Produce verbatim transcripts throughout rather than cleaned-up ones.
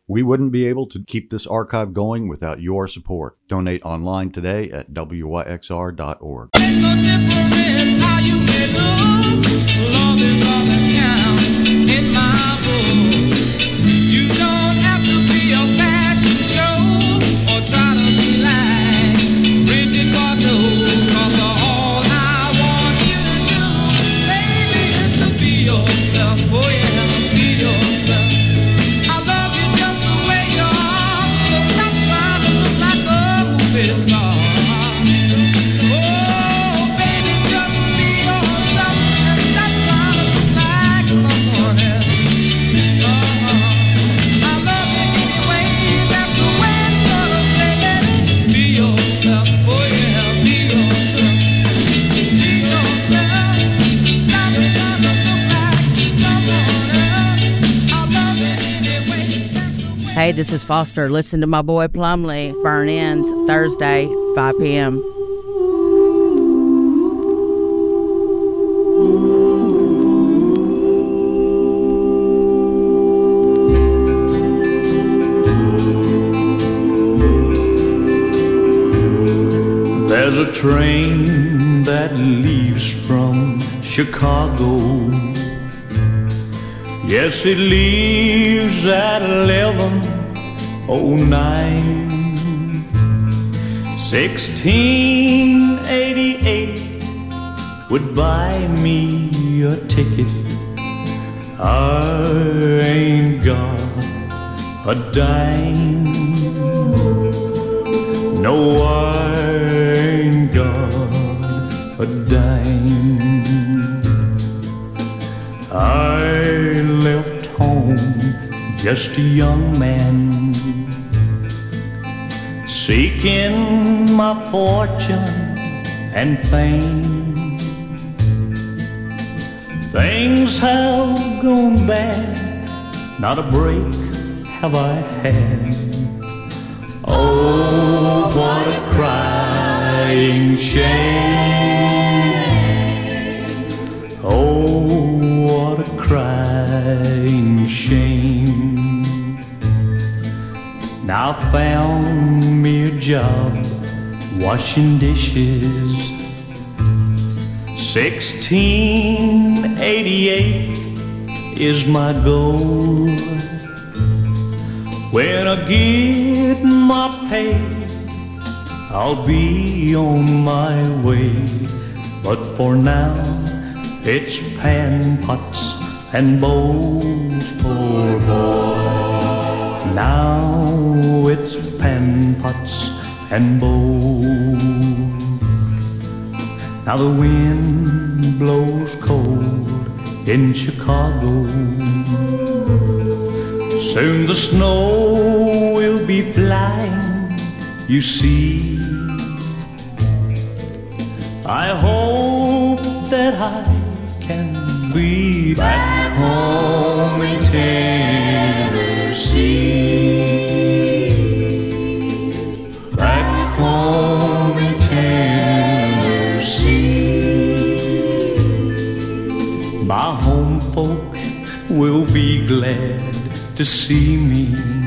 We wouldn't be able to keep this archive going without your support. Donate online today at W Y X R dot org. There's no difference how you may look. Love is all that counts in my book. You don't have to be a fashion show or try to be like Bridget Bardot. Cause all I want you to do, baby, is to be yourself. Oh yeah, be yourself. I love you just the way you are. So stop trying to look like a movie star. Hey, this is Foster. Listen to my boy Plumley. Burn Ends, Thursday, five p.m. There's a train that leaves from Chicago. Yes, it leaves at eleven oh nine. Sixteen eighty-eight would buy me a ticket. I ain't got a dime. No, I ain't got a dime. I left home just a young man, seeking my fortune and fame. Things have gone bad, not a break have I had. Oh, what a crying shame. Oh, what a crying shame. Now I found me a job washing dishes. Sixteen eighty-eight is my goal. When I get my pay, I'll be on my way. But for now, it's pan pots and bowls, poor boy. Now it's pan pots and bowls. Now the wind blows cold in Chicago. Soon the snow will be flying, you see. I hope that I can be back home in Tennessee. Back home in Tennessee. My home folk will be glad to see me.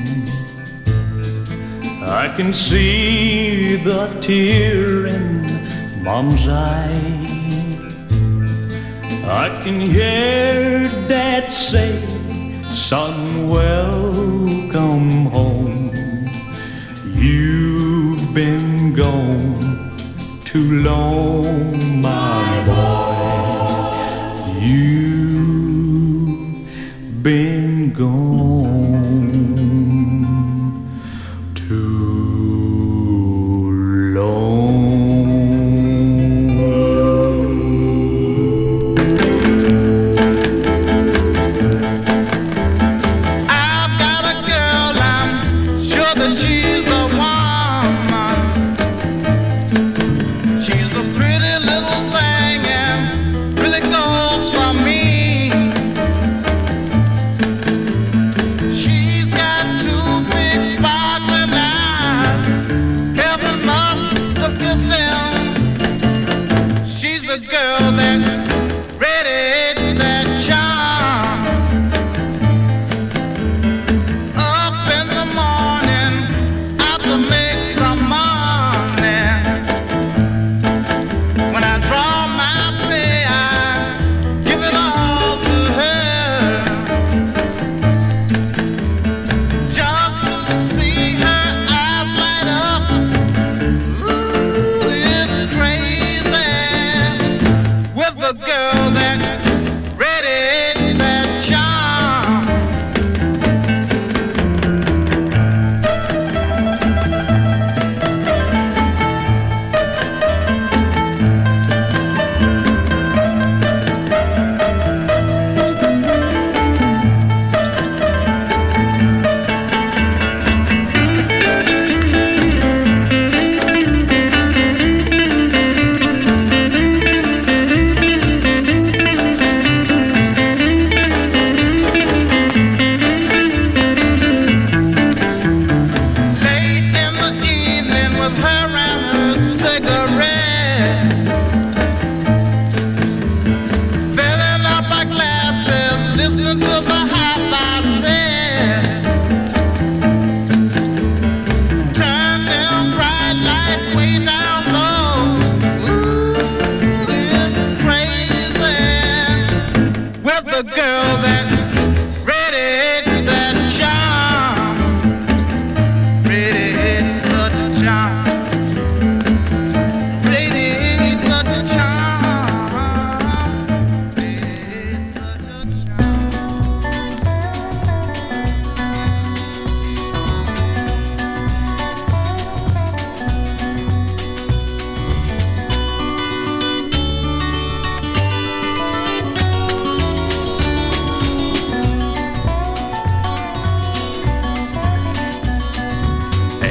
I can see the tear in Mom's eye. I can hear Dad say, son, welcome home. You've been gone too long, my boy. You've been gone too long. I've got a girl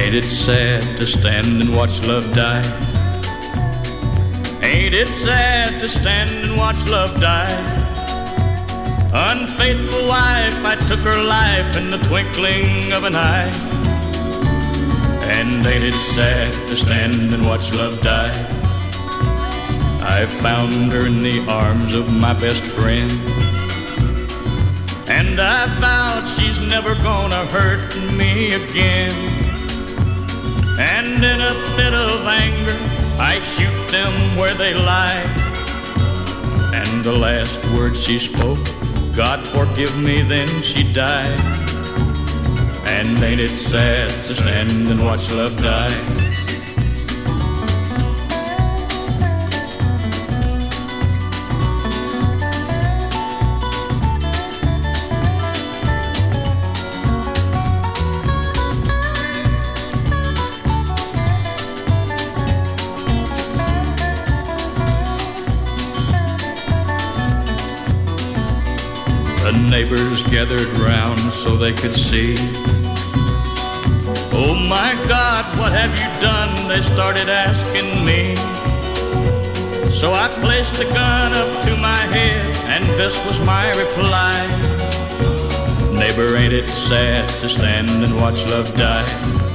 Ain't it sad to stand and watch love die? Ain't it sad to stand and watch love die? Unfaithful wife, I took her life in the twinkling of an eye. And ain't it sad to stand and watch love die? I found her in the arms of my best friend, and I vowed she's never gonna hurt me again. And in a fit of anger, I shoot them where they lie. And the last word she spoke, God forgive me, then she died. And ain't it sad to stand and watch love die? The neighbors gathered round so they could see. Oh my God, what have you done? They started asking me. So I placed the gun up to my head, and this was my reply. Neighbor, ain't it sad to stand and watch love die?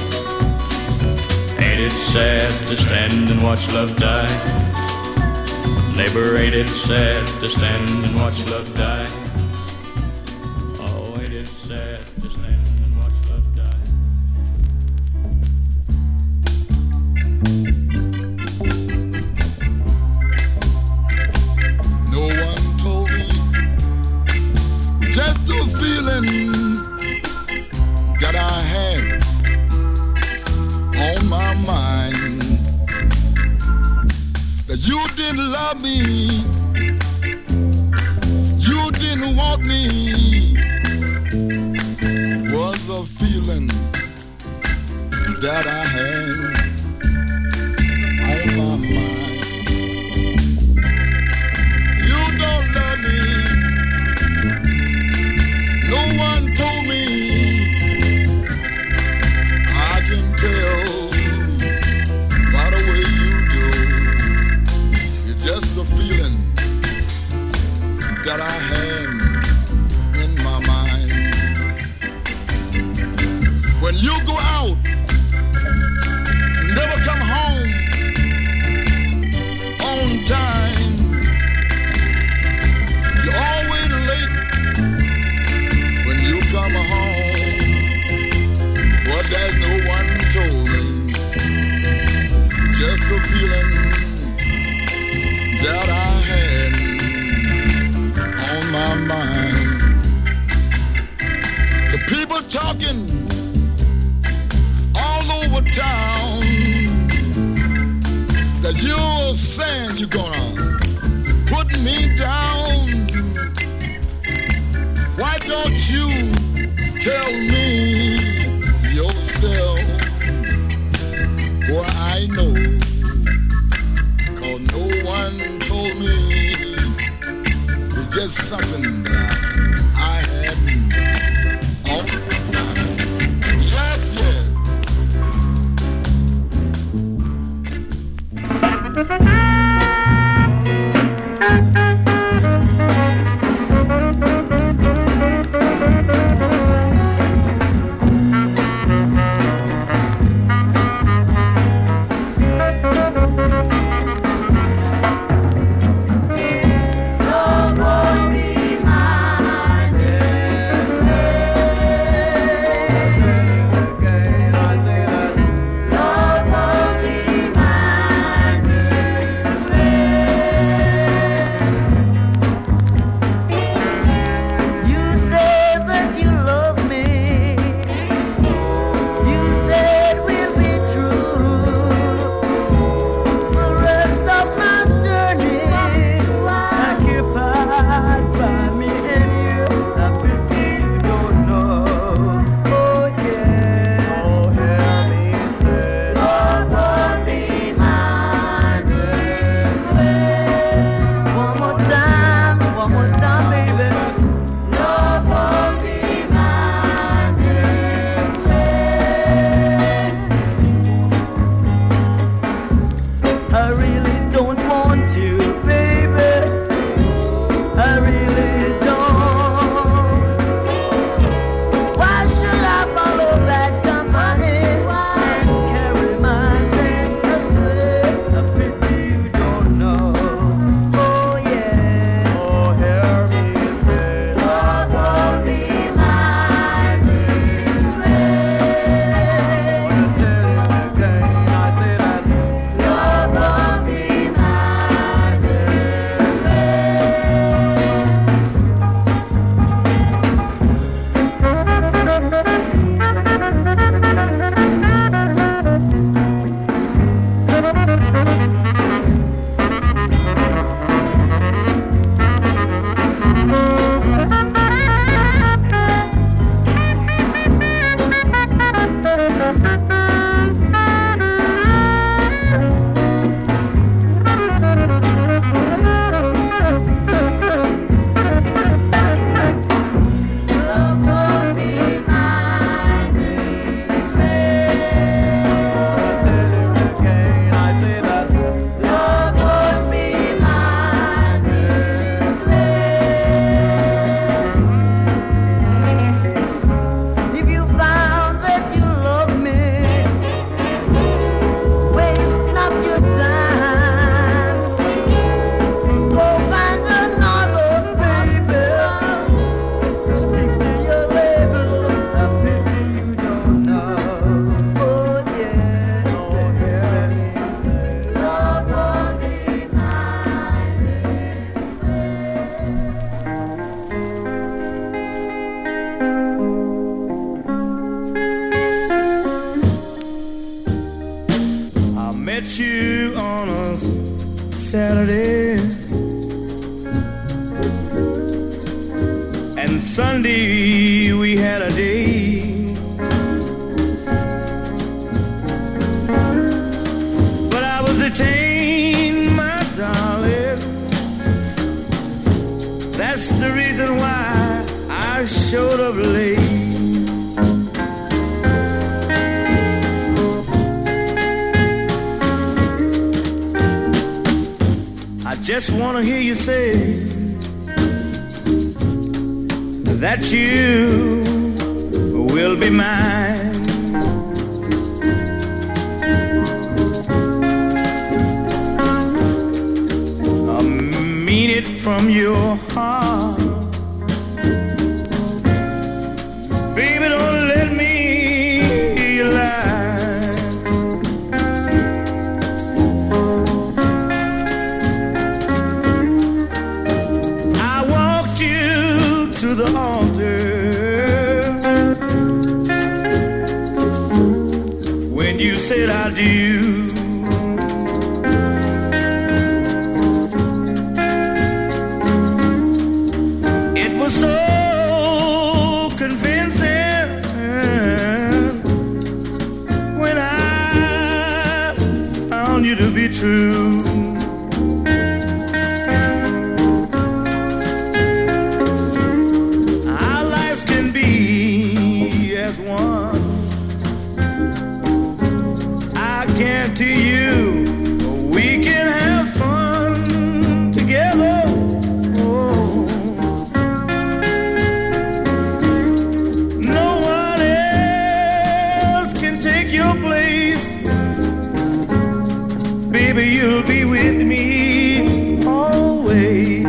Ain't it sad to stand and watch love die? Neighbor, ain't it sad to stand and watch love die? Oh, ain't it sad to stand and watch love die? No one told me, just the feeling that I had on my mind, that you didn't love me, you didn't want me, was a feeling that I had on my mind. You don't love me, no one told me, I can tell by the way you do. It's just a feeling that I had in my mind. When you go out, you never come home on time. You're always late when you come home. But there's no one told me, just a feeling that I had on my mind. The people talking all over town that you're saying you're gonna put me down. Why don't you tell me yourself? Boy, I know, 'cause no one told me. It's just something that I hadn't on my mind. Yes, yes. met you on a Saturday, and Sunday we had a date. But I was detained, my darling. That's the reason why I showed up late. I just want to hear you say that you will be mine. I mean it from your heart. Baby, don't let me hear you lie. I walked you to the altar when you said I do. It was so convincing when I found you to be true. Our lives can be as one. I guarantee you we can have fun together. Oh. No one else can take your place. Baby, you'll be with me always.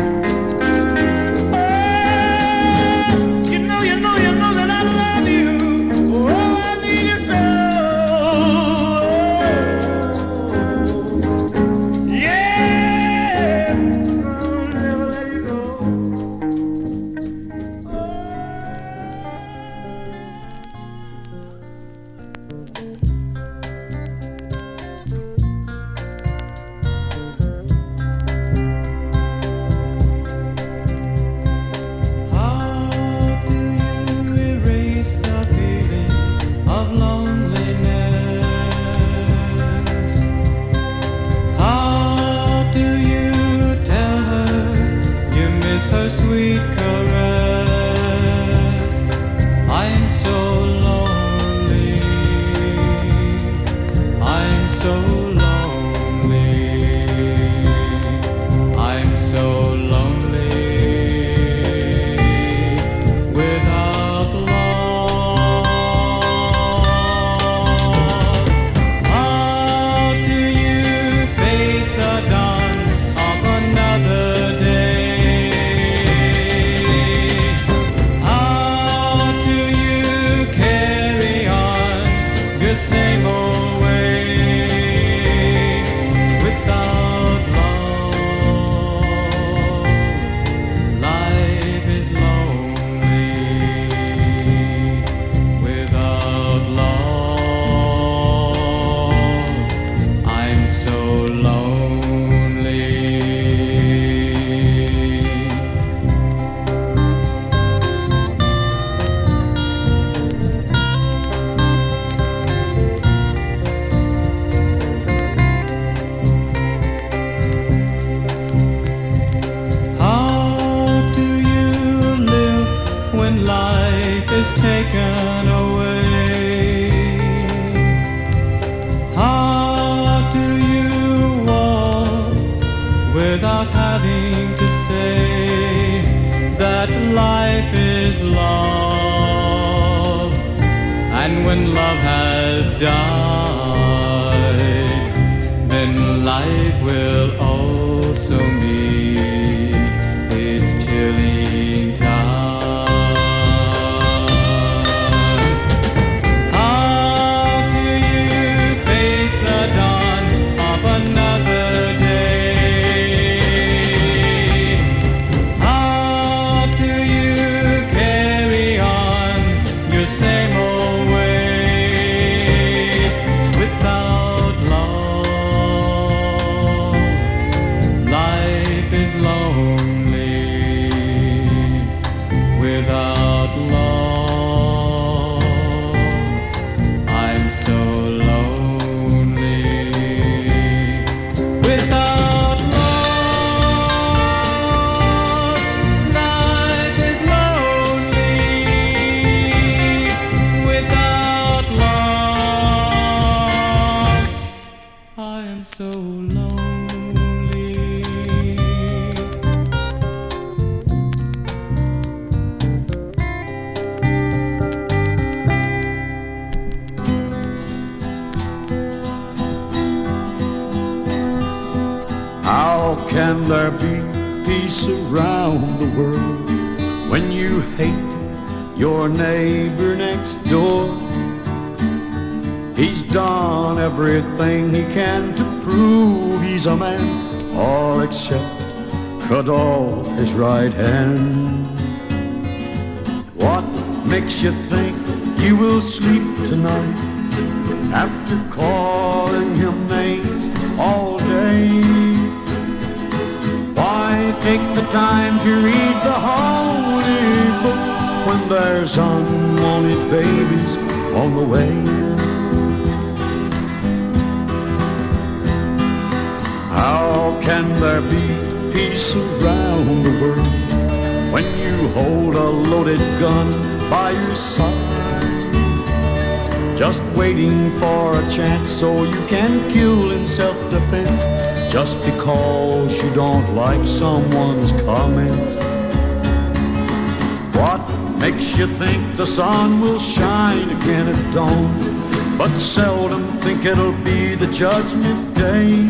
Oh, you know, you know, you know that I love you. Oh, I need you so. Yeah, I'll never let you go. How do you erase the feeling of loneliness? How do you tell her you miss her sweet caress? I'm so lonely. I'm so lonely. I'm so lonely without love. How do you face the dawn of another day? How do you carry on your same old way without love? Life is lonely without love. I'm so lonely. How do you live when life is taken away? How do you walk without having to say that life is love? And when love has died, then life will also meet its chilling tide. How do you face the dawn of another day? How do you carry on your same old way without love? How can there be peace around the world when you hate your neighbor next door? He's done everything he can to prove he's a man, all except cut off his right hand. What makes you think you will sleep tonight after calling him names all day? Why take the time to read the holy book when there's unwanted babies on the way? How can there be peace around the world when you hold a loaded gun by your side, just waiting for a chance so you can kill in self-defense just because you don't like someone's comments? What makes you think the sun will shine again at dawn, but seldom think it'll be the judgment day?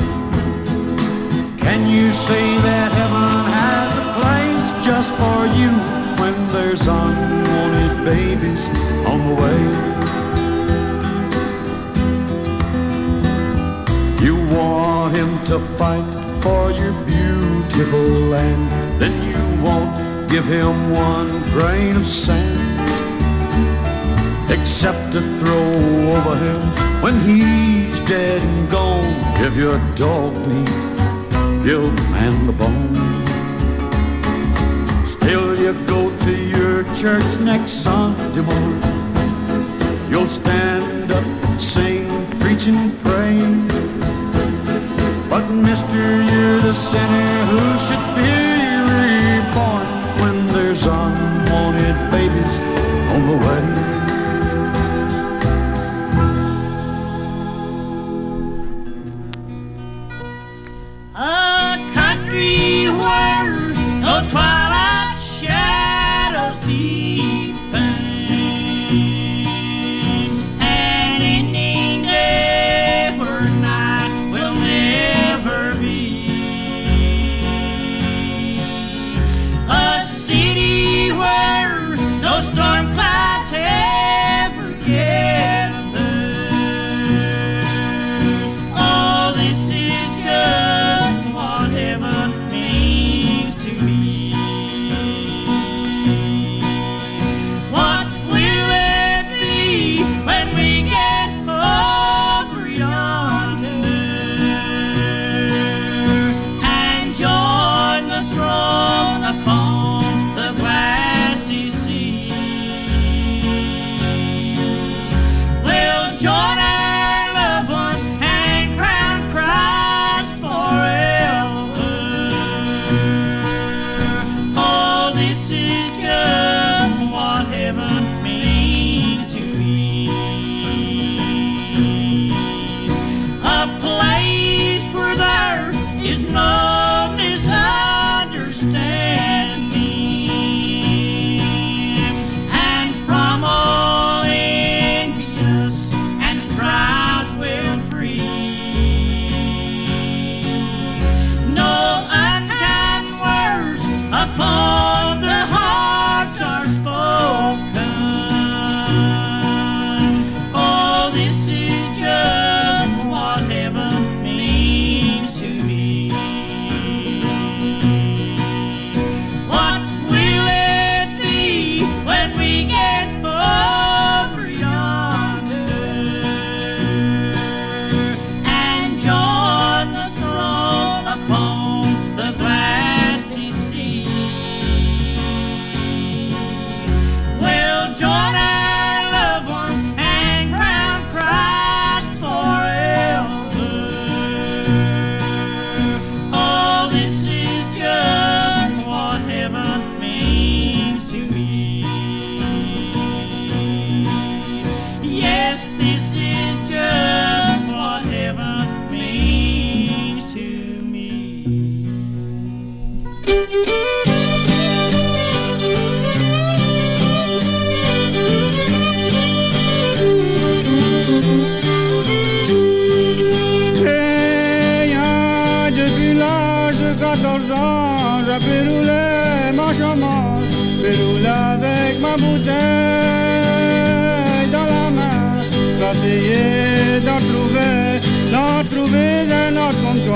Can you say that heaven has a place just for you when there's unwanted babies on the way? You want him to fight for your beautiful land, then you won't give him one grain of sand, except to throw over him when he's dead and gone. Give your dog meat, give man the bone. Still you go to your church next Sunday morning, you'll stand up, sing, preach and pray, but mister, you're the sinner who should be reborn when there's unwanted babies on the way. No twilight shadows deepen, an ending day where night will never be. A city where no storm clouds ever gather. Oh, this is just what heaven means to me. What will it be when we get over yonder and join the throne upon the glassy sea? We'll join our loved ones and crown Christ forever. Oh, this is just what heaven means to me.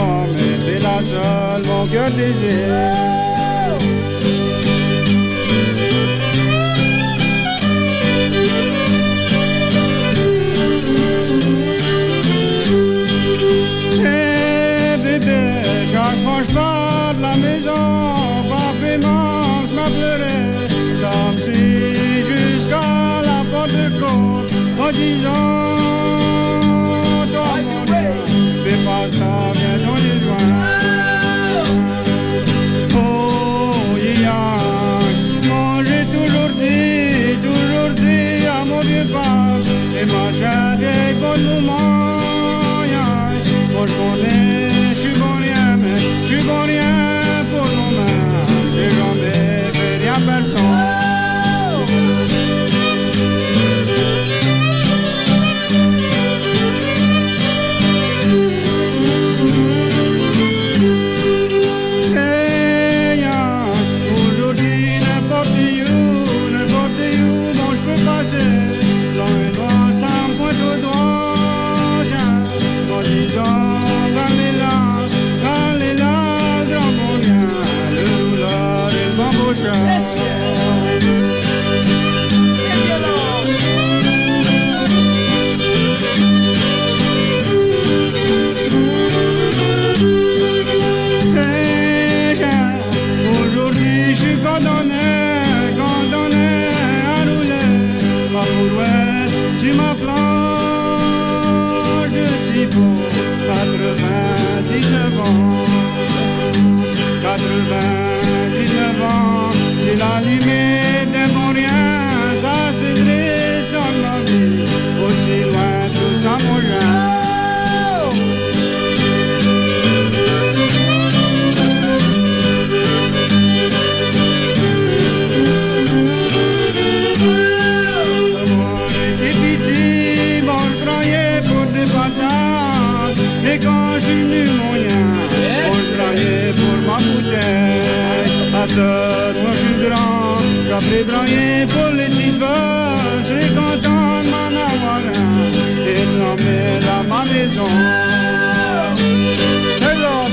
l'homme, t'es la seule, mon cœur désire. Chaque fois je pars de la maison, papa mange m'a pleuré. Ça me suit jusqu'à la porte de côte en disant toi mon Dieu, fais pas ça, viens dans les joints. Oh yeah, moi j'ai toujours dit, toujours dit à mon vieux père, et ma chère vieille bonne maman, moi je connais, je suis bon rien, mais je suis bon rien pour nos mains. J'ai jamais fait rien à personne. Hey, yeah, aujourd'hui, n'importe où, n'importe où, bon, je peux passer. Dans les doigts, ça me pointe au doigt, j'ai, en disant. Aujourd'hui je suis condamné, condamné à rouler ma brouette sur ma planche de six beaux quatre-vingt-dix-neuf ans. quatre-vingt-dix-neuf ans, c'est la limite des bons rien, ça c'est triste dans ma vie, aussi loin tout ça mon genre. Et quand je suis venu moyen, on se braillait pour ma bouteille. À ce moi je suis grand, j'avais braillé pour les petits beurs. Je suis content de m'en avoir un et de l'emmener à ma maison. Hello.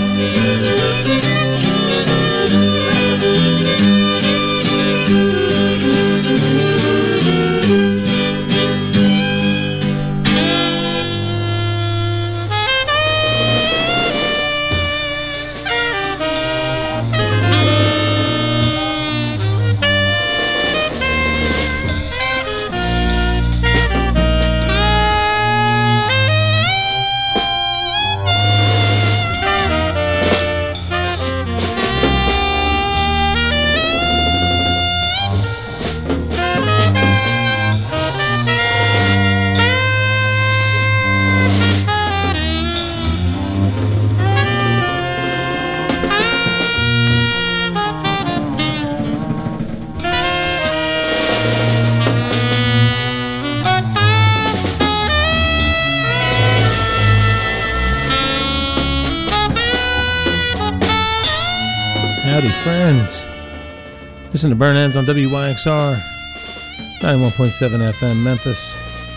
Howdy, friends. Listen to Burn Ends on W Y X R, ninety-one point seven F M, Memphis.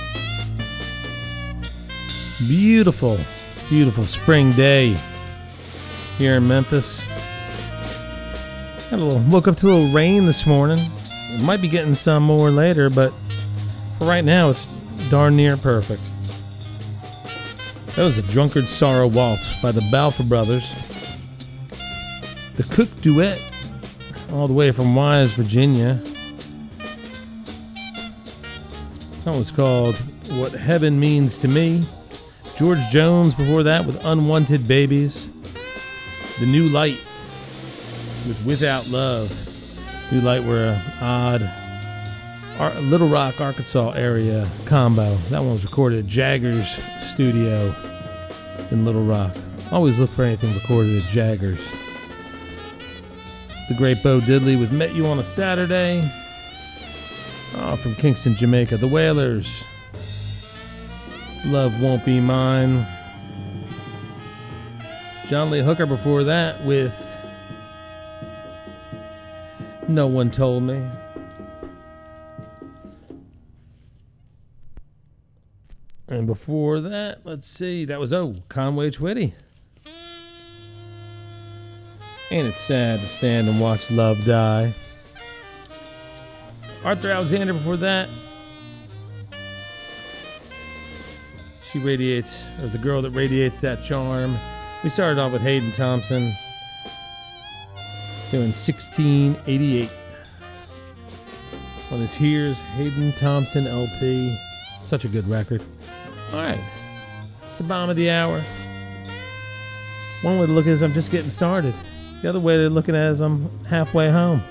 Beautiful, beautiful spring day here in Memphis. Got a little, woke up to a little rain this morning. Might be getting some more later, but for right now, it's darn near perfect. That was a Drunkard Sorrow Waltz by the Balfour Brothers. The Cook Duet, all the way from Wise, Virginia. That was called What Heaven Means to Me. George Jones before that with Unwanted Babies. The New Light with Without Love. New Light were an odd Ar- Little Rock, Arkansas area combo. That one was recorded at Jagger's studio in Little Rock. Always look for anything recorded at Jagger's. The great Bo Diddley with Met You on a Saturday. Oh, from Kingston, Jamaica. The Wailers. Love Won't Be Mine. John Lee Hooker before that with No One Told Me. And before that, let's see, that was, oh, Conway Twitty. Ain't it sad to stand and watch love die? Arthur Alexander before that. She radiates, or the girl that radiates that charm. We started off with Hayden Thompson doing sixteen eighty-eight on his Here's Hayden Thompson L P. Such a good record. All right, it's the bottom of the hour. One way to look at it is I'm just getting started. The other way to look at it is I'm halfway home.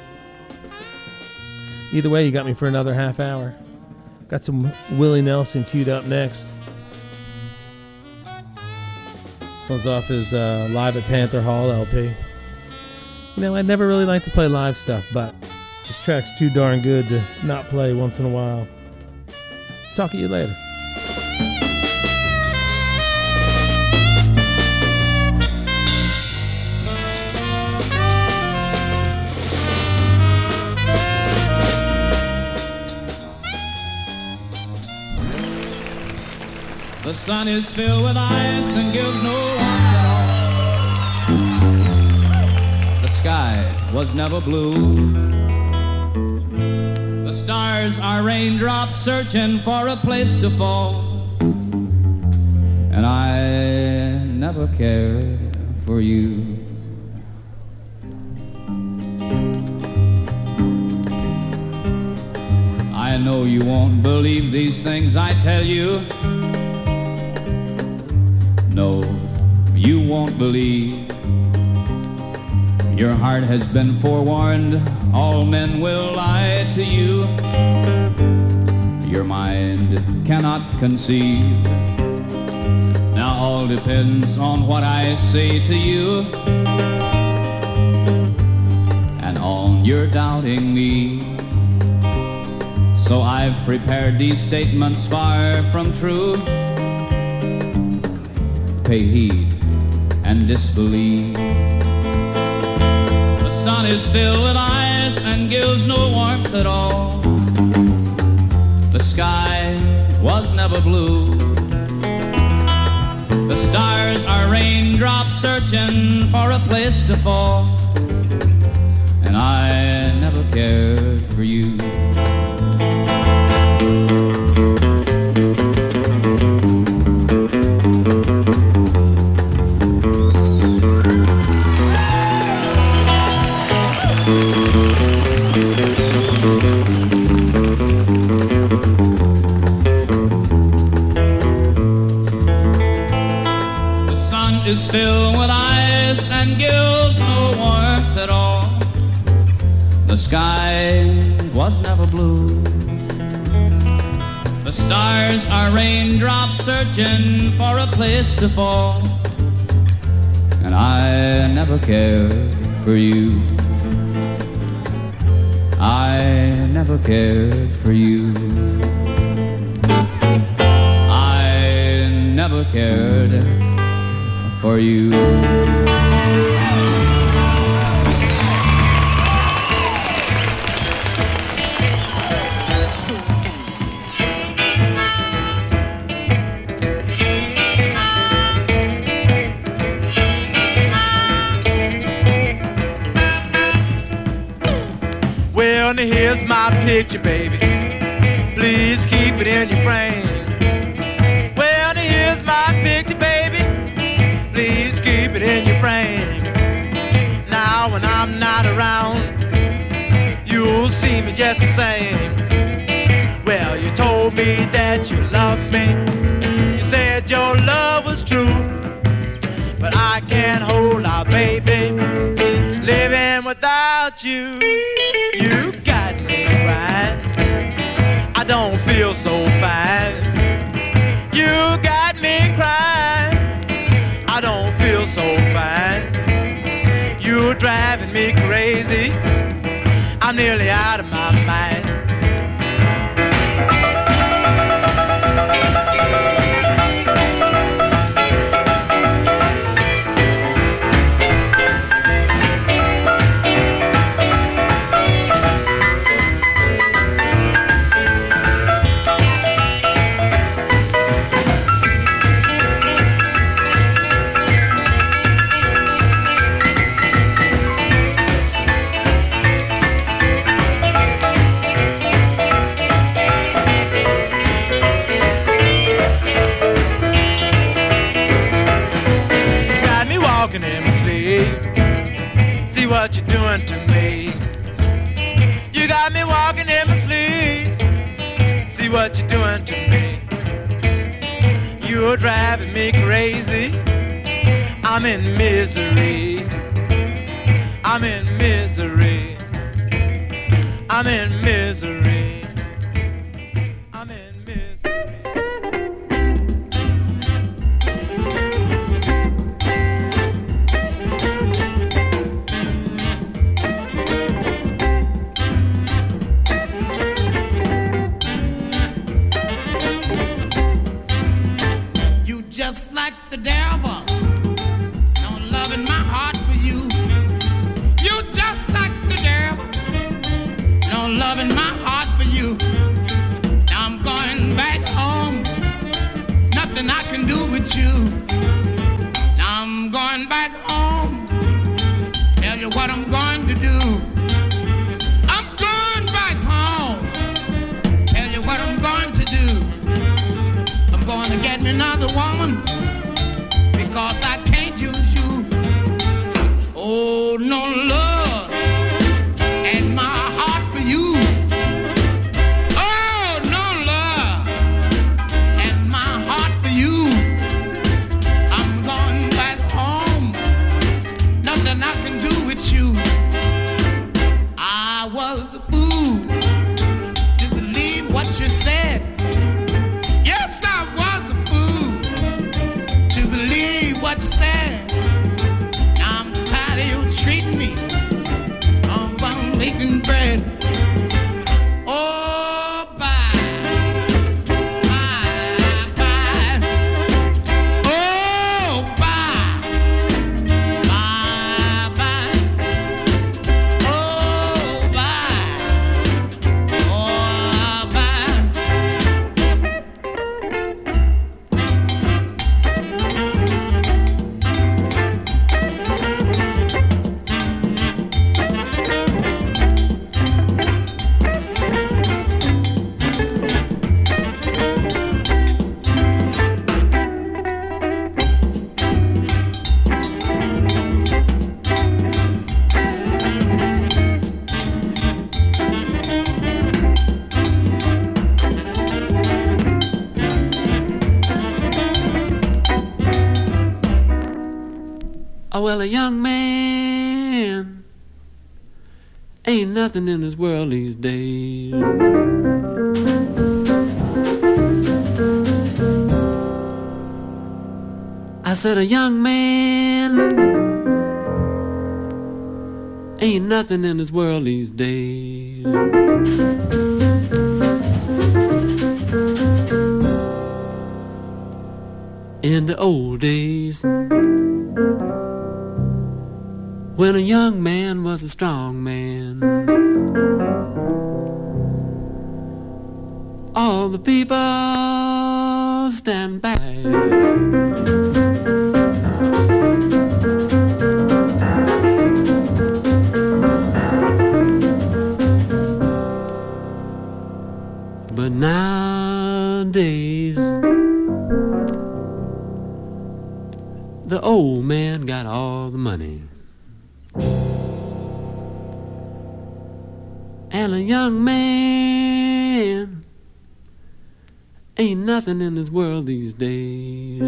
Either way, you got me for another half hour. Got some Willie Nelson queued up next. This one's off his uh, Live at Panther Hall L P. You know, I never really like to play live stuff, but this track's too darn good to not play once in a while. Talk to you later. The sun is filled with ice and gives no warmth at all. The sky was never blue. The stars are raindrops searching for a place to fall. And I never cared for you. I know you won't believe these things I tell you. No, you won't believe. Your heart has been forewarned. All men will lie to you. Your mind cannot conceive. Now all depends on what I say to you, and on your doubting me. So I've prepared these statements far from true. Pay heed and disbelieve. The sun is filled with ice and gives no warmth at all. The sky was never blue. The stars are raindrops searching for a place to fall. And I never cared for you. Is filled with ice and gives no warmth at all. The sky was never blue. The stars are raindrops searching for a place to fall. And I never cared for you. I never cared for you. I never cared for you. Well, now here's my picture, baby. Please keep it in your frame. Well, now here's my picture, baby. Please keep it in your frame. Now when I'm not around, you'll see me just the same. Well, you told me that you loved me. You said your love was true. But I can't hold out, baby, living without you. You got me crying. I don't feel so fine. You got me crying. I don't feel so fine. You're driving me crazy. I'm nearly out of my mind. what you're doing to me. You got me walking in my sleep. See what you're doing to me. You're driving me crazy. I'm in misery. I'm in misery. I'm in misery. I'm in misery. You just like the devil. No love in my heart for you. You just like the devil. No love in my heart for you. Now I'm going back home. Nothing I can do with you. Now I'm going back home. Tell you what I'm going to do. I'm going back home. Tell you what I'm going to do. I'm going to get me another woman because I can't use you. Oh, no love and my heart for you. Oh, no love and my heart for you. I'm going back home. Nothing I can do with you. I was a fool to believe what you said. Yes, I was a fool to believe what you said. Now I'm tired of you treating me on bone leaking bread. Oh, bye, bye, bye. Oh, bye, bye, bye. Oh, bye, oh, bye. Oh, well, a young man ain't nothing in this world these days. I said a young man ain't nothing in this world these days. In the old days, when a young man was a strong man, all the people stand back. But nowadays, the old man got all the money, and a young man ain't nothing in this world these days.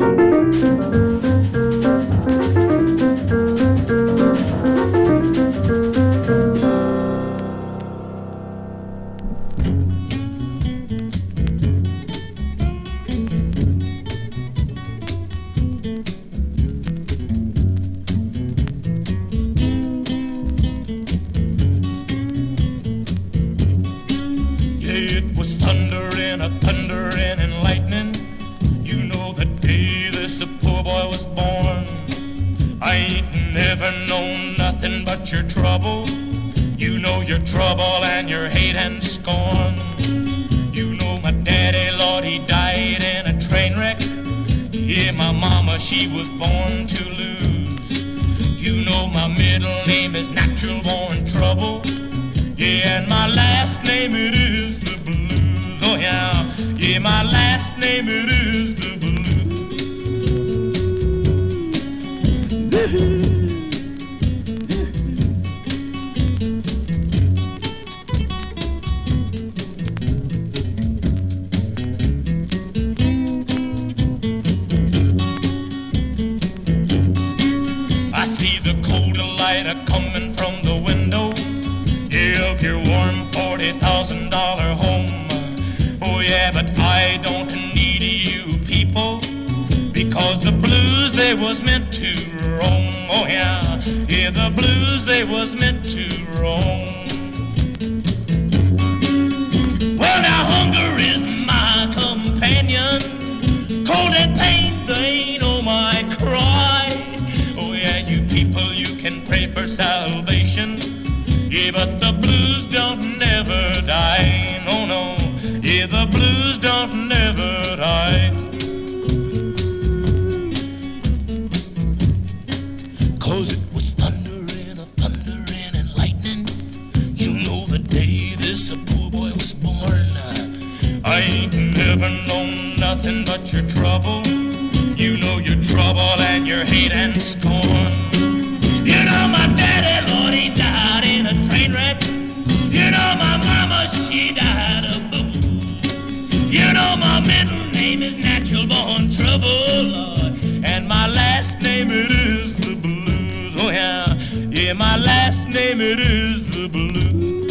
Your trouble, you know your trouble and your hate and scorn. You know my daddy, Lord, he died in a train wreck. Yeah, my mama, she was born to lose. You know my middle name is Natural Born Trouble. Yeah, and my last name it is the blues. Oh yeah, yeah, my last name it is the blues. 'cause the blues they was meant to roam. Oh yeah, yeah, the blues they was meant to roam. Well, now hunger is my companion, cold and pain, they ain't oh my cry. Oh yeah, you people, you can pray for salvation, yeah, but the blues don't never die. No, no, yeah, the blues don't never die. 'Cause it was thundering, a thundering and lightning. You know the day this a poor boy was born. I ain't never known nothing but your trouble. You know your trouble and your hate and scorn. You know my daddy, Lord, he died in a train wreck. You know my mama, she died of booze. You know my middle name is Natural Born Trouble, Lord, and my last name it is the blues. Oh yeah, yeah, my last name it is the blues.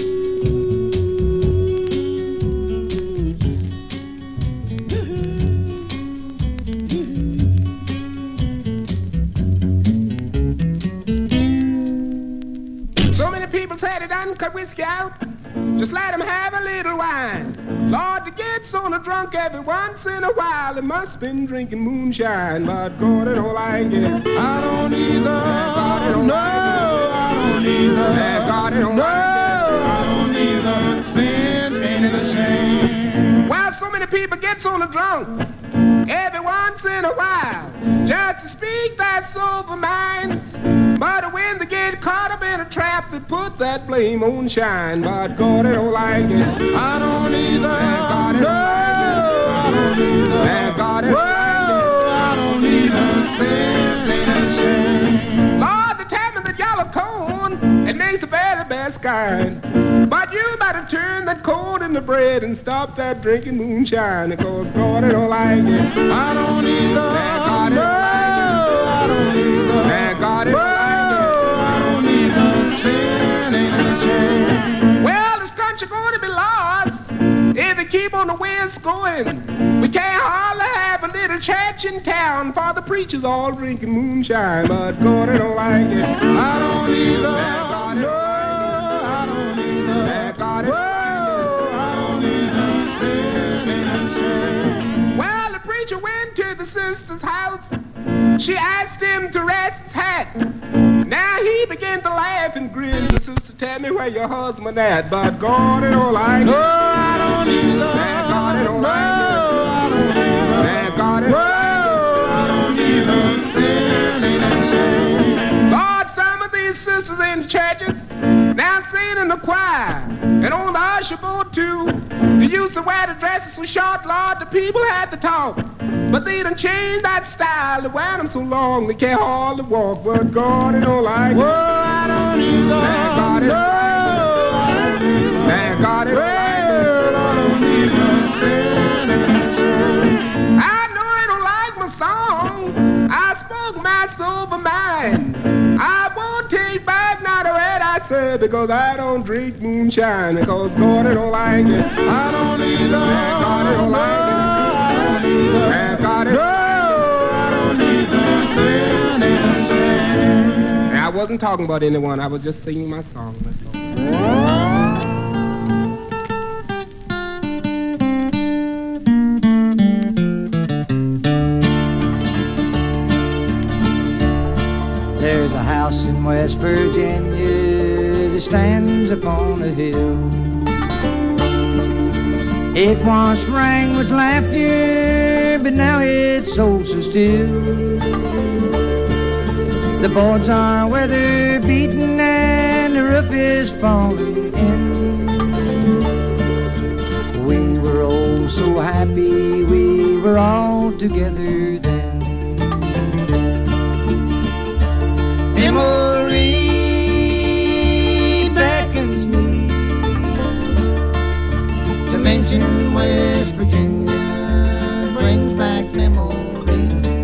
People say they done cut whiskey out, just let them have a little wine. Lord, to get so drunk every once in a while, they must been drinking moonshine. But God, it don't like it. I don't either. God, it don't no, like I don't either. God, it don't no, like I don't either. Sin ain't it a shame? Well, so many people get so drunk every once in a while, just to speak their sober minds. But when they get caught up in a trap, they put that blame on shine. But God, they don't like it. I don't either. God, no, I don't either. God, they don't like it. I don't either. Sin ain't a shame. Lord, they tell me that yellow corn, it makes the very best kind. But you better turn that corn into bread and stop that drinking moonshine, because God, they don't like it. I don't either. God, they don't like it. I don't either. God, they don't like it. Well, this country gonna be lost if we keep on the way it's going. We can't hardly have a little church in town, for the preachers all drinking moonshine. But God, they don't like it. I don't either. God, no, I don't either. God, they don't I don't either. Sin ain't a shame. Well, the preacher went to the sister's house. She asked him to rest his hat. Now he began to laugh and grin. The sister, tell me where your husband at. But God, they don't like it. No, I don't either. Man, God, they don't no, like it. I don't either. Man, God, they don't no, like it. I don't either. Sin ain't a shame. Lord, some of these sisters in the churches now sing in the choir and on the usher board too. They used to wear the dresses so short, Lord, the people had to talk. But they done changed that style. They wear them so long they can't hardly walk. But God, they don't like it. Whoa, I don't either. Man, God, they don't like it. Man, God, they don't like it. I don't either. Sin ain't a shame. I know they don't like my song. I spoke my sober mind. I won't take back not a word I said, because I don't drink moonshine. Because God, they don't like it. I don't either. Man, God, they don't like it. Man, God, it. No, I don't either. Sin ain't a shame. I wasn't talking about anyone. I was just singing my song. That's all. There's a house in West Virginia that stands upon a hill. It once rang with laughter, but now it's so, so still. The boards are weather beaten and the roof is falling in. We were all so happy, we were all together then. Memory beckons me to mention West Virginia, brings back memory.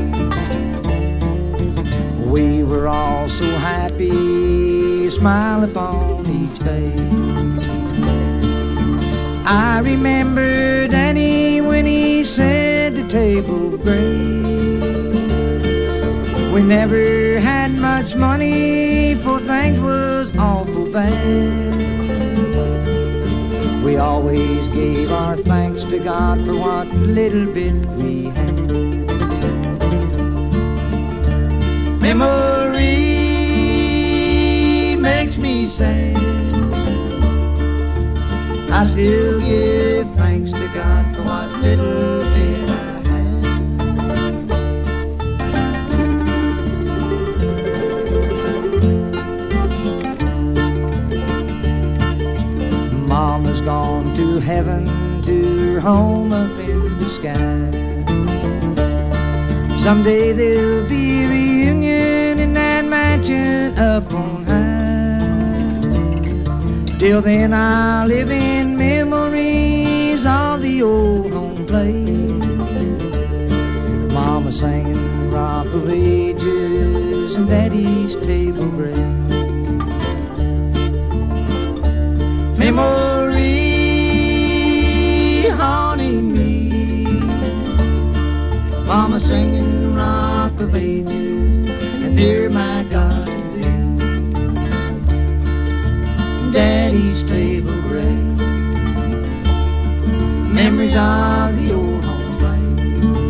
We were all so happy, a smile upon each face. I remember Danny when he said the table great. We never had much money, for things was awful bad. We always gave our thanks to God for what little bit we had. Memory makes me sad. I still give thanks to God for what little bit I had. Mama's gone to heaven, to her home up in the sky. Someday there'll be a reunion in that mansion up on high. Till then I'll live in memories of the old home place. Mama singing Rock of Ages and Daddy's Table Grace. Memory haunting me, Mama singing Rock of Ages and Dear My God, Daddy's Table Grace. Memories of the old home place.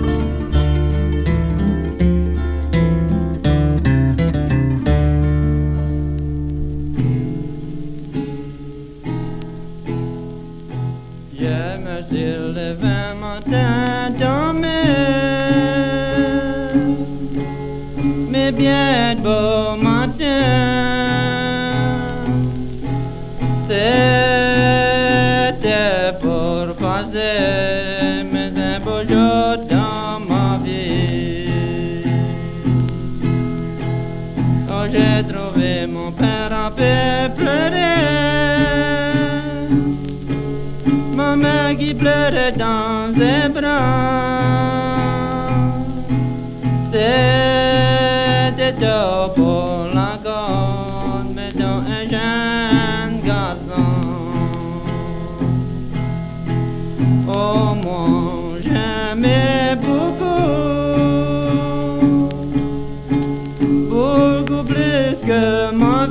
Je me suis levé un matin dormir, mais bien de beau matin. C'était pour passer mes un beau jour dans ma vie. Quand j'ai trouvé mon père un peu pleurer, ma mère qui pleurait dans ses bras. C'était tout pour la corde, mais dans un jeune garçon. Oh, moi j'aimais beaucoup, beaucoup plus que ma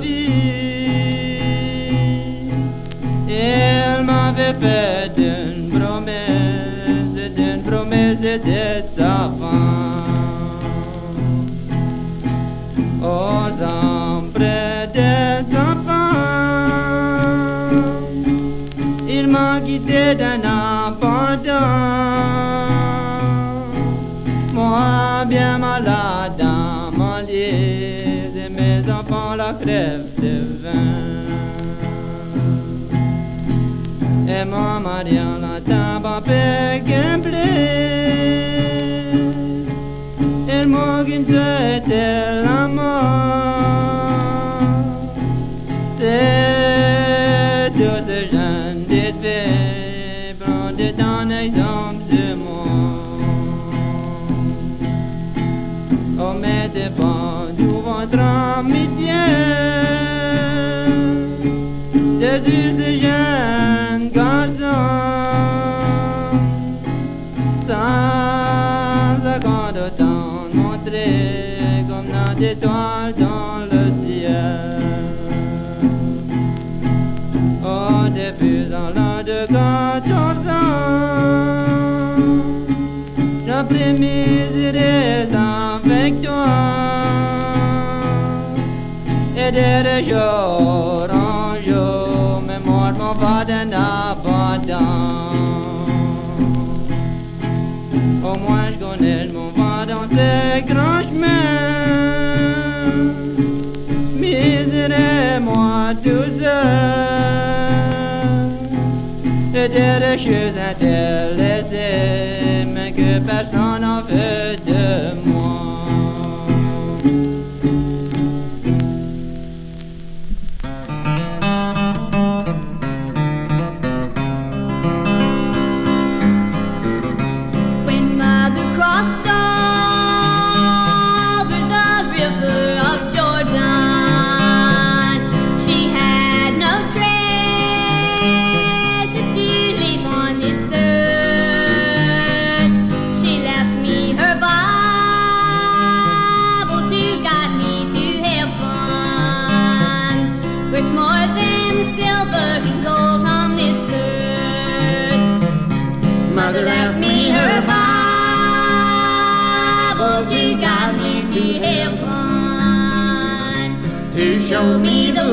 vie. Elle m'avait fait une promesse, une promesse d'être sa femme. Aux ombres de sa femme, il m'a quitté d'un abandon. Moi bien malade dans mon lit, et mes enfants la crèvent de faim. Et mon mari en la table avec un blé, il m'a quitté de la mort. C'est tout ce jeune d'été, prendre un exemple de moi. Oh, mettez pas tout votre amitié, Jésus ce jeune garçon, sans accord autant montrer comme notre étoile dans le ciel. Au début dans l'âge de quatorze ans, j'ai pris mes idées avec toi, et de jour en jour, mes morts m'ont pas d'un abandon. Au moins je connais mon va dans ces grands chemins, misérez-moi tout seul, et des choses intéressées, mais que personne n'en veut de moi. She left me her Bible to the silver and gold on this earth. Mother left me her Bible to guide me to heaven, to show me the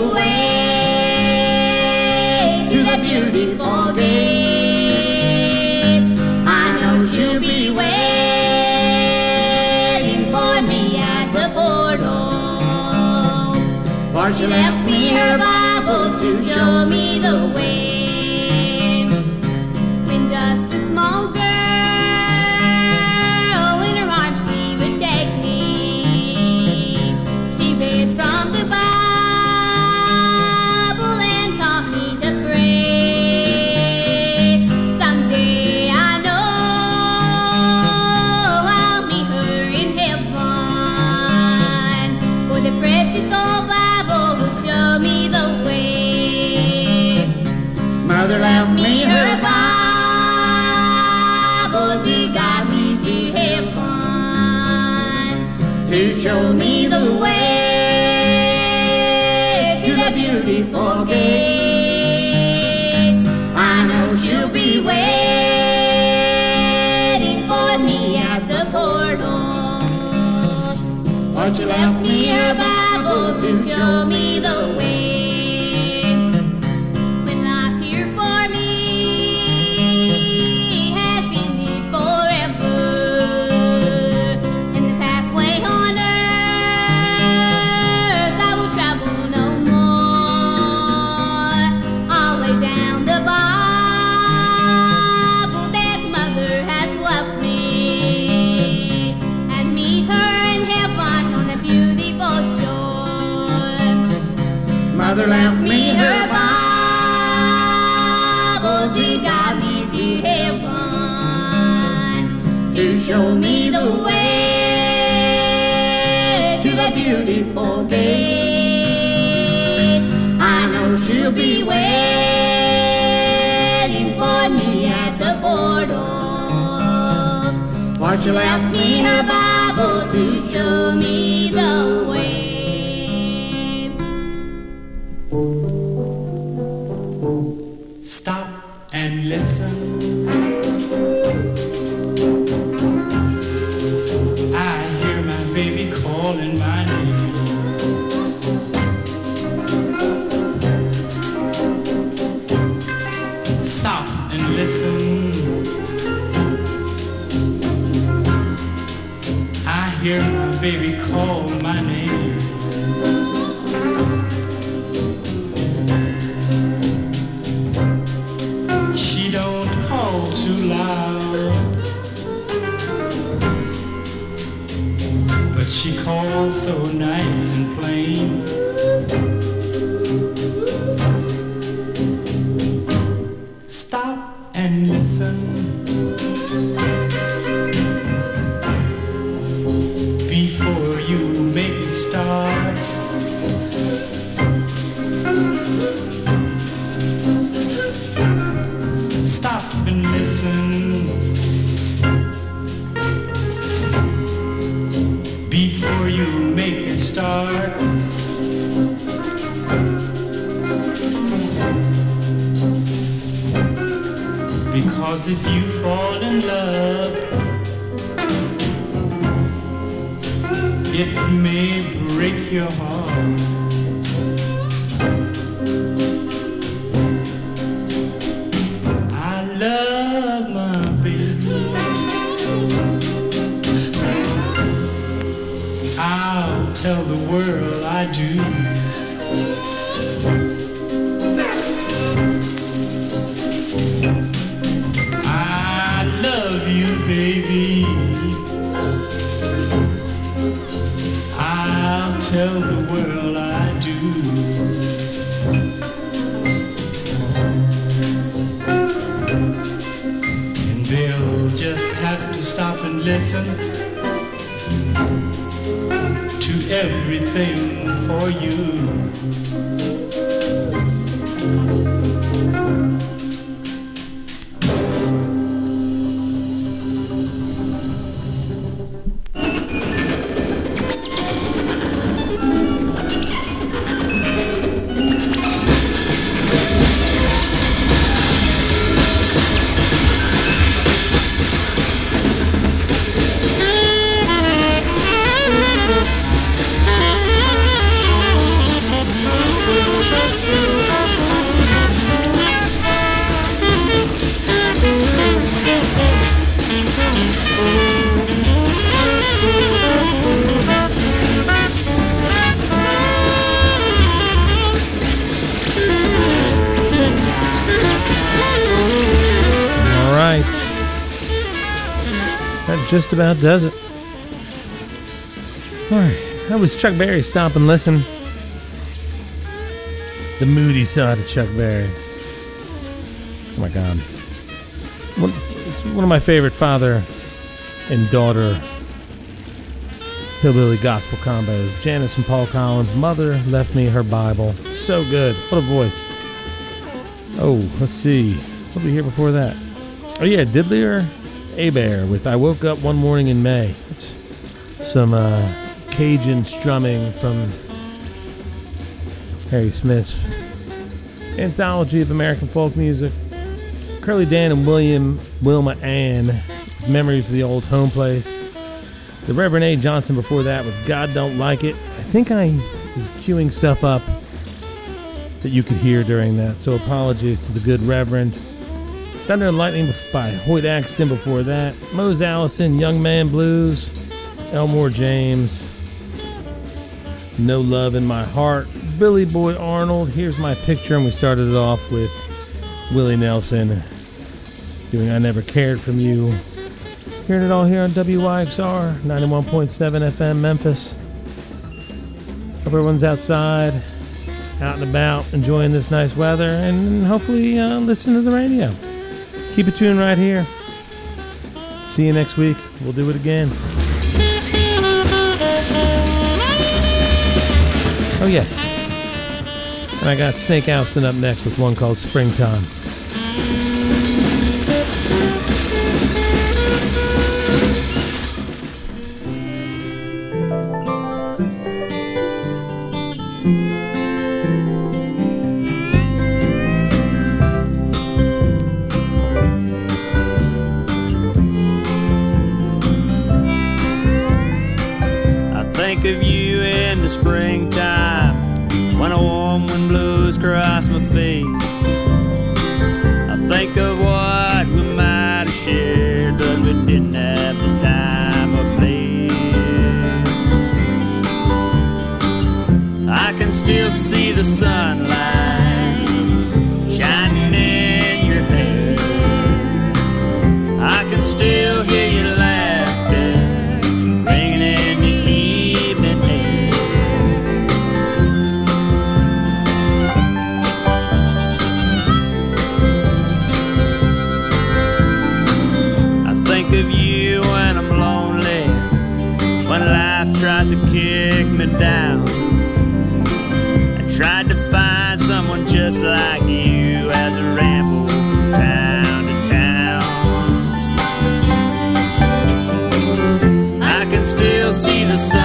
way to that beautiful gate. I know she'll be waiting for me at the portal, for she left me her Bible to show me the way. When just a small girl in her arms she would take me, she read from the Bible and taught me to pray. Someday I know I'll meet her in heaven, for the precious old Bible will show me the way. Mother left me her Bible to guide me to heaven, to show me the way to that beautiful gate. I know she'll be waiting for me at the portal, for she left me her Bible to show me the way. When life here for me has ended forever, and the pathway on earth I will travel no more, I'll lay down the Bible that Mother has left me, and meet her in heaven on a beautiful shore. Mother left me her Bible to guide me to heaven, to show me the way to that beautiful gate. I know she'll be waiting for me at the portal, for she left me her Bible to show me the way. Stop and listen. I hear my baby calling my name. Stop and listen. I hear my baby call my name. She don't call too loud, but she calls so nice and plain. Stop and listen. Before you make a start, stop and listen. Before you make a start, because if you fall in love, it may break your heart. I love my baby. I'll tell the world I do. I love you, baby. I'll tell the world I do. And they'll just have to stop and listen to everything for you. That just about does it. All right, that was Chuck Berry. Stop and listen. The moody side of Chuck Berry. Oh my God. One, it's one of my favorite father and daughter hillbilly gospel combos. Janice and Paul Collins. Mother left me her Bible. So good. What a voice. Oh, let's see. What did we hear before that? Oh yeah, Diddler Abear with I Woke Up One Morning in May. It's some uh, Cajun strumming from Harry Smith's Anthology of American Folk Music. Curly Dan and William Wilma Ann, Memories of the Old Home Place. The Reverend A. Johnson before that with God Don't Like It. I think I was queuing stuff up that you could hear during that, so apologies to the good Reverend. Thunder and Lightning by Hoyt Axton before that. Mose Allison, Young Man Blues. Elmore James, No Love in My Heart. Billy Boy Arnold, Here's My Picture, and we started it off with Willie Nelson doing I Never Cared From You. Hearing it all here on W Y X R, ninety-one point seven F M Memphis. Hope everyone's outside, out and about, enjoying this nice weather, and hopefully uh, listen to the radio. Keep it tuned right here. See you next week. We'll do it again. Oh yeah. And I got Snake Alston up next with one called Springtime. Of you in the springtime when a warm wind blows across my face. I think of what we might have shared, but we didn't have the time or place. I can still see the sunlight shining in your hair. I can still hear your laughter ringing in the evening air. I think of you when I'm lonely, when life tries to kick me down. I tried to find someone just like you as I ramble from town to town. I can still see the sun